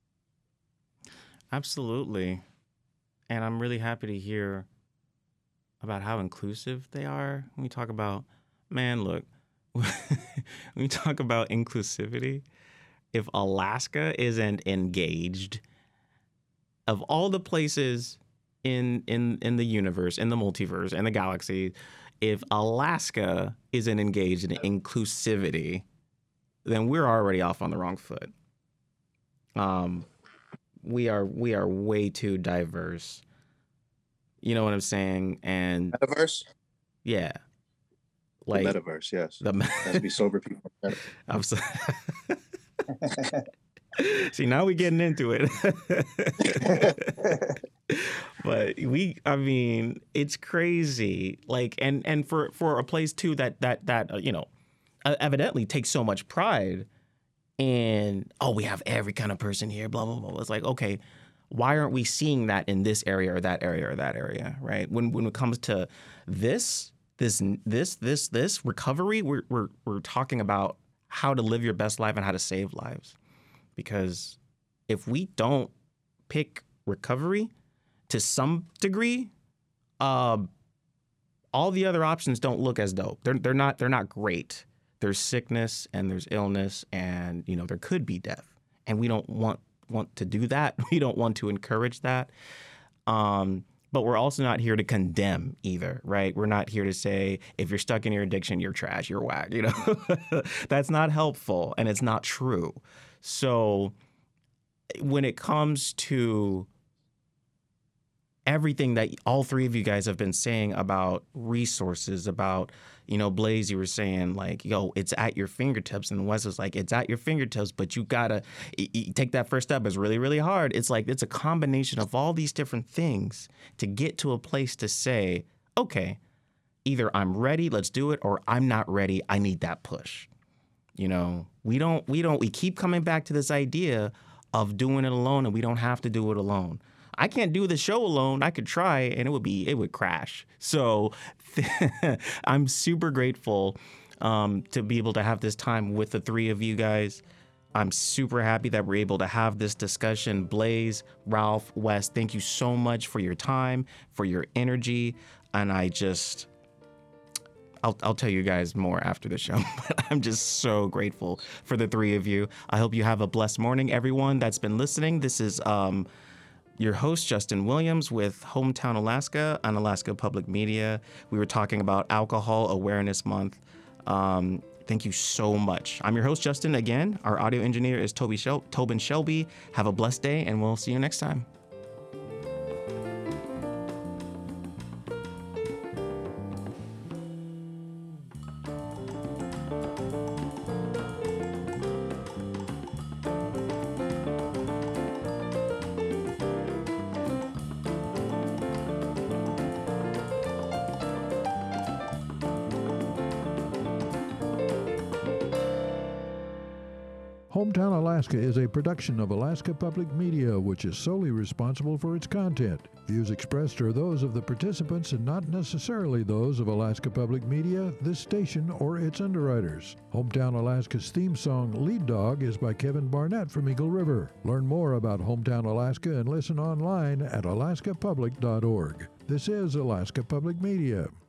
Absolutely. And I'm really happy to hear about how inclusive they are. When we talk about, look, when we talk about inclusivity, if Alaska isn't engaged, of all the places in the universe, in the multiverse, in the galaxy, if Alaska isn't engaged in inclusivity, then we're already off on the wrong foot. We are way too diverse. You know what I'm saying? And metaverse? Yeah. Like the metaverse, yes. Has to be sober people. I'm so See, now we're getting into it. But it's crazy. Like, and for a place too that evidently takes so much pride in, we have every kind of person here, blah, blah, blah. It's like, okay, why aren't we seeing that in this area or that area or that area, right? When it comes to this recovery, we're talking about how to live your best life and how to save lives. Because if we don't pick recovery to some degree, all the other options don't look as dope. They're not great. There's sickness and there's illness, and there could be death, and we don't want to do that. We don't want to encourage that. But we're also not here to condemn either, right? We're not here to say, if you're stuck in your addiction, you're trash, you're whack, That's not helpful, and it's not true. So when it comes to everything that all three of you guys have been saying about resources, about, Blaze, you were saying like, it's at your fingertips. And Wes was like, it's at your fingertips, but you gotta take that first step. It's really, really hard. It's like, it's a combination of all these different things to get to a place to say, okay, either I'm ready, let's do it, or I'm not ready, I need that push. We keep coming back to this idea of doing it alone, and we don't have to do it alone. I can't do the show alone. I could try, and it would crash. So I'm super grateful to be able to have this time with the three of you guys. I'm super happy that we're able to have this discussion. Blaze, Ralph, Wes, thank you so much for your time, for your energy, and I'll tell you guys more after the show, but I'm just so grateful for the three of you. I hope you have a blessed morning, everyone that's been listening. This is your host, Justin Williams, with Hometown Alaska on Alaska Public Media. We were talking about Alcohol Awareness Month. Thank you so much. I'm your host, Justin. Again, our audio engineer is Tobin Shelby. Have a blessed day, and we'll see you next time. Hometown Alaska is a production of Alaska Public Media, which is solely responsible for its content. Views expressed are those of the participants and not necessarily those of Alaska Public Media, this station, or its underwriters. Hometown Alaska's theme song, Lead Dog, is by Kevin Barnett from Eagle River. Learn more about Hometown Alaska and listen online at alaskapublic.org. This is Alaska Public Media.